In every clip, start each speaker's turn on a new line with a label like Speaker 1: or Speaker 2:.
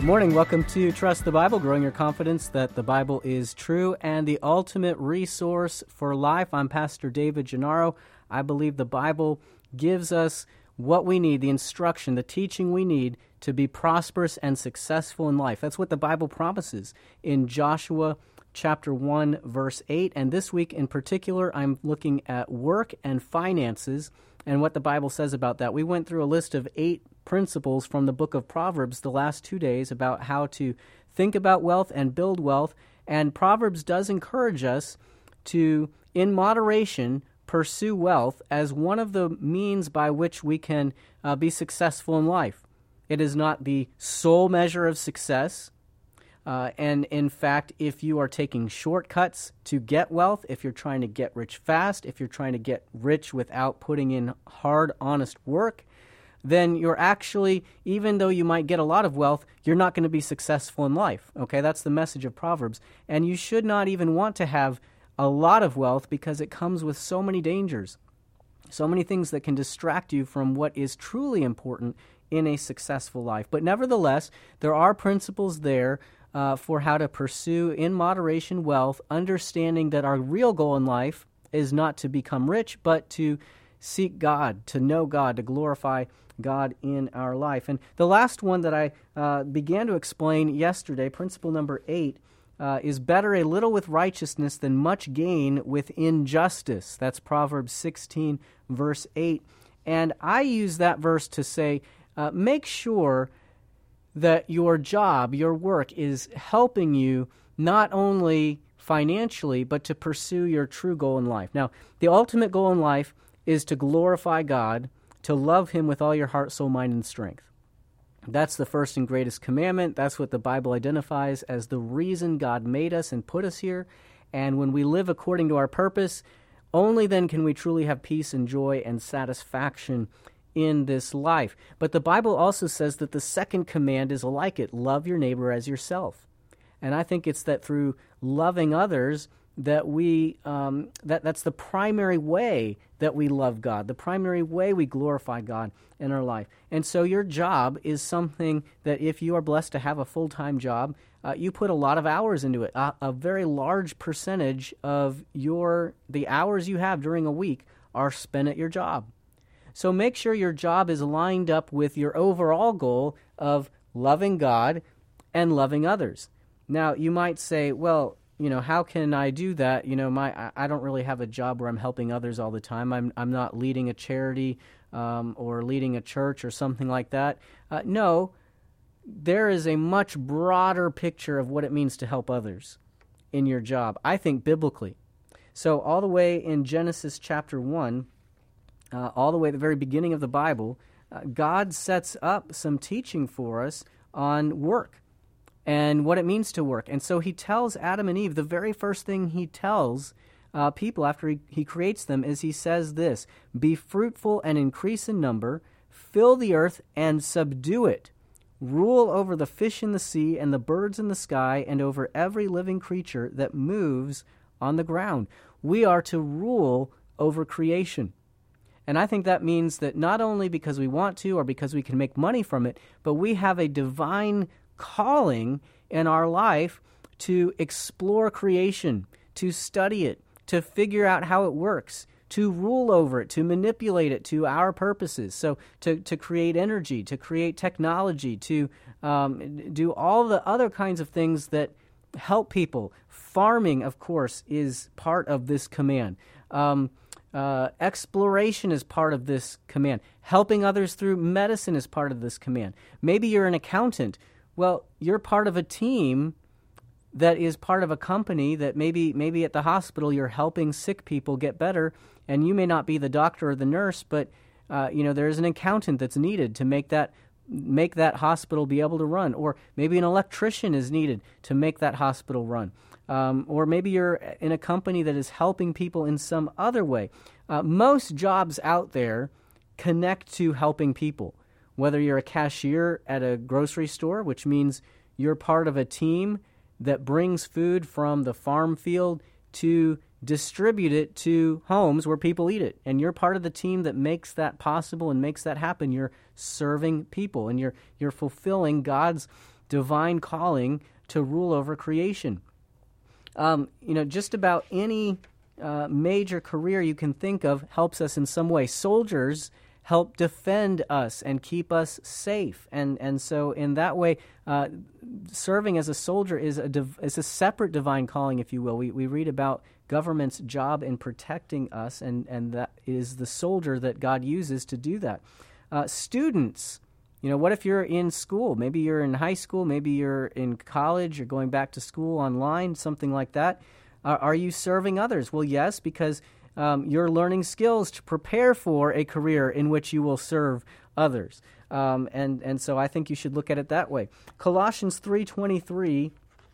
Speaker 1: Morning. Welcome to Trust the Bible, growing your confidence that the Bible is true and the ultimate resource for life. I'm Pastor David Gennaro. I believe the Bible gives us what we need, the instruction, the teaching we need to be prosperous and successful in life. That's what the Bible promises in Joshua chapter 1, verse 8. And this week in particular, I'm looking at work and finances and what the Bible says about that. We went through a list of 8 principles from the book of Proverbs the last 2 days about how to think about wealth and build wealth. And Proverbs does encourage us to, in moderation, pursue wealth as one of the means by which we can be successful in life. It is not the sole measure of success. And in fact, if you are taking shortcuts to get wealth, if you're trying to get rich fast, if you're trying to get rich without putting in hard, honest work, then you're actually, even though you might get a lot of wealth, you're not going to be successful in life. Okay, that's the message of Proverbs. And you should not even want to have a lot of wealth because it comes with so many dangers, so many things that can distract you from what is truly important in a successful life. But nevertheless, there are principles there for how to pursue in moderation wealth, understanding that our real goal in life is not to become rich, but to seek God, to know God, to glorify God in our life. And the last one that I began to explain yesterday, principle number 8, is better a little with righteousness than much gain with injustice. That's Proverbs 16, verse 8. And I use that verse to say, make sure that your job, your work, is helping you not only financially, but to pursue your true goal in life. Now, the ultimate goal in life is to glorify God, to love Him with all your heart, soul, mind, and strength. That's the first and greatest commandment. That's what the Bible identifies as the reason God made us and put us here. And when we live according to our purpose, only then can we truly have peace and joy and satisfaction in this life. But the Bible also says that the second command is like it: love your neighbor as yourself. And I think it's that through loving others that we that's the primary way that we love God, the primary way we glorify God in our life. And so your job is something that, if you are blessed to have a full-time job, you put a lot of hours into it. A very large percentage of the hours you have during a week are spent at your job. So make sure your job is lined up with your overall goal of loving God and loving others. Now, you might say, well, how can I do that? I don't really have a job where I'm helping others all the time. I'm not leading a charity or leading a church or something like that. No, there is a much broader picture of what it means to help others in your job, I think biblically. So all the way in Genesis chapter 1, all the way at the very beginning of the Bible, God sets up some teaching for us on work and what it means to work. And so He tells Adam and Eve, the very first thing He tells people after he creates them is He says this: be fruitful and increase in number, fill the earth and subdue it, rule over the fish in the sea and the birds in the sky and over every living creature that moves on the ground. We are to rule over creation. And I think that means that not only because we want to or because we can make money from it, but we have a divine calling in our life to explore creation, to study it, to figure out how it works, to rule over it, to manipulate it to our purposes. So to create energy, to create technology, to do all the other kinds of things that help people. Farming, of course, is part of this command. Exploration is part of this command. Helping others through medicine is part of this command. Maybe you're an accountant. Well, you're part of a team that is part of a company that maybe at the hospital you're helping sick people get better, and you may not be the doctor or the nurse, but there's an accountant that's needed to make that hospital be able to run, or maybe an electrician is needed to make that hospital run. Or maybe you're in a company that is helping people in some other way. Most jobs out there connect to helping people, whether you're a cashier at a grocery store, which means you're part of a team that brings food from the farm field to distribute it to homes where people eat it. And you're part of the team that makes that possible and makes that happen. You're serving people, and you're fulfilling God's divine calling to rule over creation. Just about any major career you can think of helps us in some way. Soldiers help defend us and keep us safe. And so in that way, serving as a soldier is a separate divine calling, if you will. We read about government's job in protecting us, and that is the soldier that God uses to do that. Students, what if you're in school? Maybe you're in high school, maybe you're in college, you're going back to school online, something like that. Are you serving others? Well, yes, because you're learning skills to prepare for a career in which you will serve others. And so I think you should look at it that way. Colossians 3:23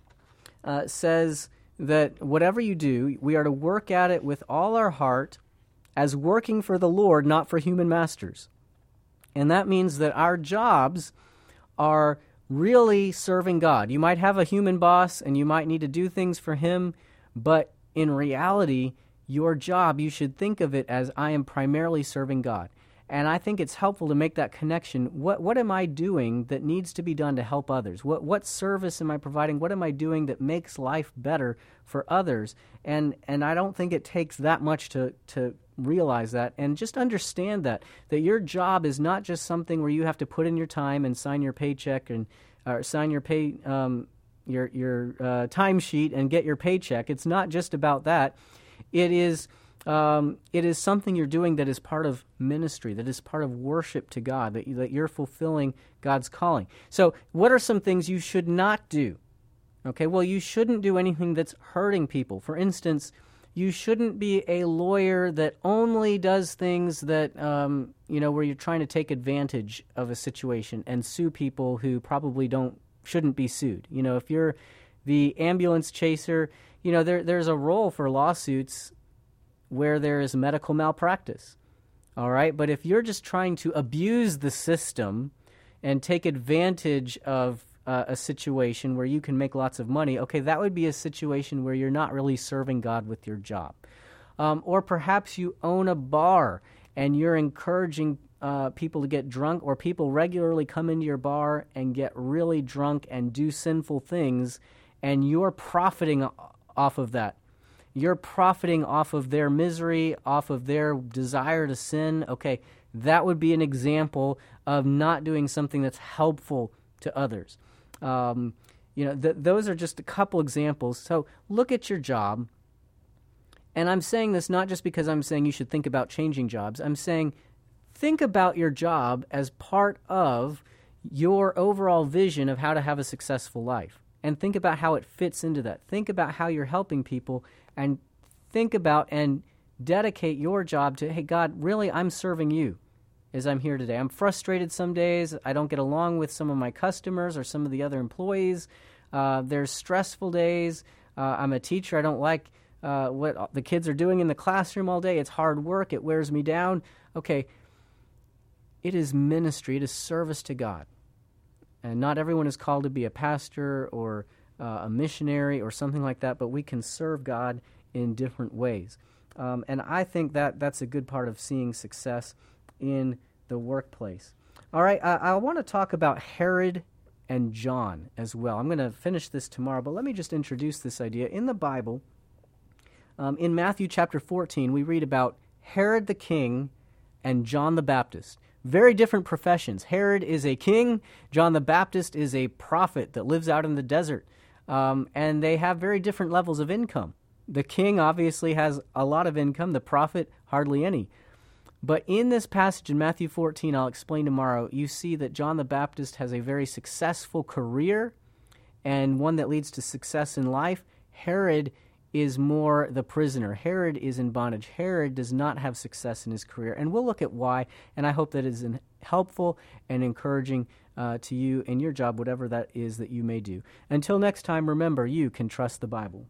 Speaker 1: says that whatever you do, we are to work at it with all our heart as working for the Lord, not for human masters. And that means that our jobs are really serving God. You might have a human boss and you might need to do things for him, but in reality, your job, you should think of it as I am primarily serving God. And I think it's helpful to make that connection. What am I doing that needs to be done to help others? What service am I providing? What am I doing that makes life better for others? And I don't think it takes that much to realize that, and just understand that your job is not just something where you have to put in your time and sign your paycheck or sign your your timesheet and get your paycheck. It's not just about that. It is something you're doing that is part of ministry, that is part of worship to God, that you're fulfilling God's calling. So what are some things you should not do? Okay, well, you shouldn't do anything that's hurting people. For instance, you shouldn't be a lawyer that only does things that, where you're trying to take advantage of a situation and sue people who probably shouldn't be sued. If you're the ambulance chaser, there's a role for lawsuits where there is medical malpractice, all right? But if you're just trying to abuse the system and take advantage of a situation where you can make lots of money, okay, that would be a situation where you're not really serving God with your job. Or perhaps you own a bar and you're encouraging people to get drunk, or people regularly come into your bar and get really drunk and do sinful things, and you're profiting off of that. You're profiting off of their misery, off of their desire to sin. Okay, that would be an example of not doing something that's helpful to others. Those are just a couple examples. So look at your job. And I'm saying this not just because I'm saying you should think about changing jobs. I'm saying think about your job as part of your overall vision of how to have a successful life. And think about how it fits into that. Think about how you're helping people, and think about and dedicate your job to, hey, God, really, I'm serving you as I'm here today. I'm frustrated some days. I don't get along with some of my customers or some of the other employees. There's stressful days. I'm a teacher. I don't like what the kids are doing in the classroom all day. It's hard work. It wears me down. Okay, it is ministry. It is service to God. And not everyone is called to be a pastor or a missionary or something like that, but we can serve God in different ways. And I think that's a good part of seeing success in the workplace. All right, I want to talk about Herod and John as well. I'm going to finish this tomorrow, but let me just introduce this idea. In the Bible, in Matthew chapter 14, we read about Herod the king and John the Baptist. Very different professions. Herod is a king. John the Baptist is a prophet that lives out in the desert. And they have very different levels of income. The king obviously has a lot of income. The prophet, hardly any. But in this passage in Matthew 14, I'll explain tomorrow, you see that John the Baptist has a very successful career and one that leads to success in life. Herod is more the prisoner. Herod is in bondage. Herod does not have success in his career. And we'll look at why, and I hope that is helpful and encouraging to you in your job, whatever that is that you may do. Until next time, remember, you can trust the Bible.